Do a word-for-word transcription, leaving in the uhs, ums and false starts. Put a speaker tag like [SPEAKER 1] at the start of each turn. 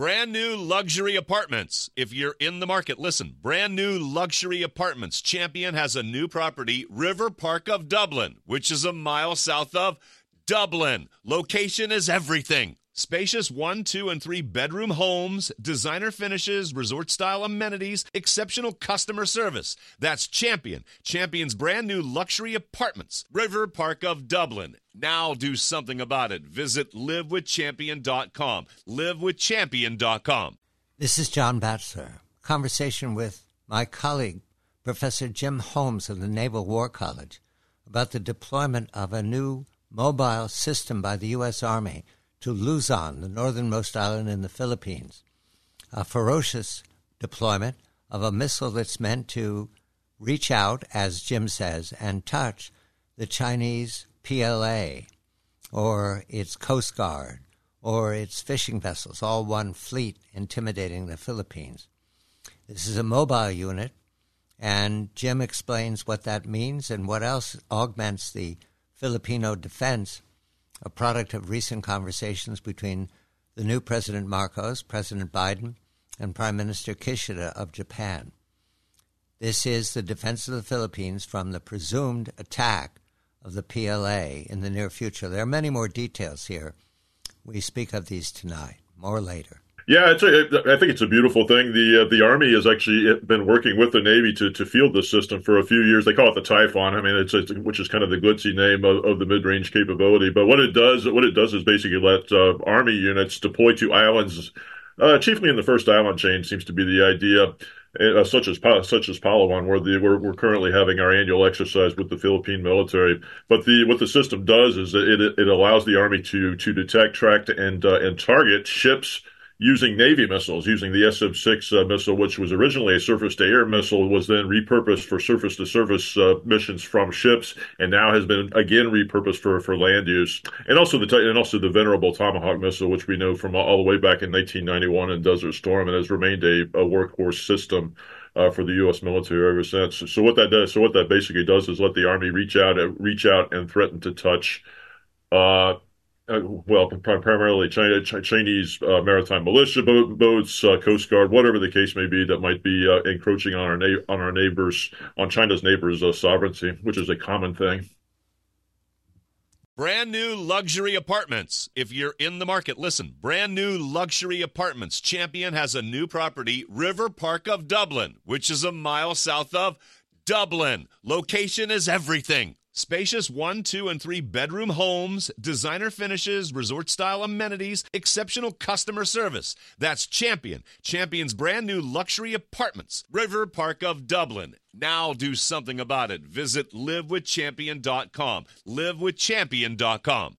[SPEAKER 1] Brand new luxury apartments. If you're in the market, listen. Brand new luxury apartments. Champion has a new property, River Park of Dublin, which is a mile south of Dublin. Location is everything. Spacious one, two, and three bedroom homes, designer finishes, resort-style amenities, exceptional customer service. That's Champion. Champion's brand new luxury apartments, River Park of Dublin. Now do something about it. Visit live with champion dot com. live with champion dot com.
[SPEAKER 2] This is John Batchelor. Conversation with my colleague, Professor Jim Holmes of the Naval War College, about the deployment of a new mobile system by the U S. Army to Luzon, the northernmost island in the Philippines. A ferocious deployment of a missile that's meant to reach out, as Jim says, and touch the Chinese P L A or its Coast Guard or its fishing vessels, all one fleet intimidating the Philippines. This is a mobile unit, and Jim explains what that means and what else augments the Filipino defense, a product of recent conversations between the new President Marcos, President Biden, and Prime Minister Kishida of Japan. This is the defense of the Philippines from the presumed attack of the P L A in the near future. There are many more details here. We speak of these tonight. More later.
[SPEAKER 3] Yeah, it's a, I think it's a beautiful thing. The uh, the Army has actually been working with the Navy to, to field this system for a few years. They call it the Typhon. I mean, it's, it's which is kind of the glitzy name of, of the mid-range capability. But what it does, what it does is basically let uh, Army units deploy to islands, uh, chiefly in the first island chain. Seems to be the idea, uh, such as such as Palawan, where the, we're, we're currently having our annual exercise with the Philippine military. But the what the system does is it it, it allows the Army to to detect, track, and uh, and target ships using Navy missiles, using the S M six uh, missile, which was originally a surface-to-air missile, was then repurposed for surface-to-surface uh, missions from ships, and now has been again repurposed for, for land use. And also the and also the venerable Tomahawk missile, which we know from all, all the way back in nineteen ninety-one in Desert Storm, and has remained a, a workhorse system uh, for the U S military ever since. So what that does, so what that basically does, is let the Army reach out, reach out, and threaten to touch. Uh, Uh, well, primarily China, Ch- Chinese uh, maritime militia boat, boats, uh, Coast Guard, whatever the case may be, that might be uh, encroaching on our na- on our neighbors, on China's neighbors' uh, sovereignty, which is a common thing.
[SPEAKER 1] Brand new luxury apartments. If you're in the market, listen. Brand new luxury apartments. Champion has a new property, River Park of Dublin, which is a mile south of Dublin. Location is everything. Spacious one, two, and three bedroom homes, designer finishes, resort-style amenities, exceptional customer service. That's Champion. Champion's brand new luxury apartments, River Park of Dublin. Now do something about it. Visit live with champion dot com. live with champion dot com.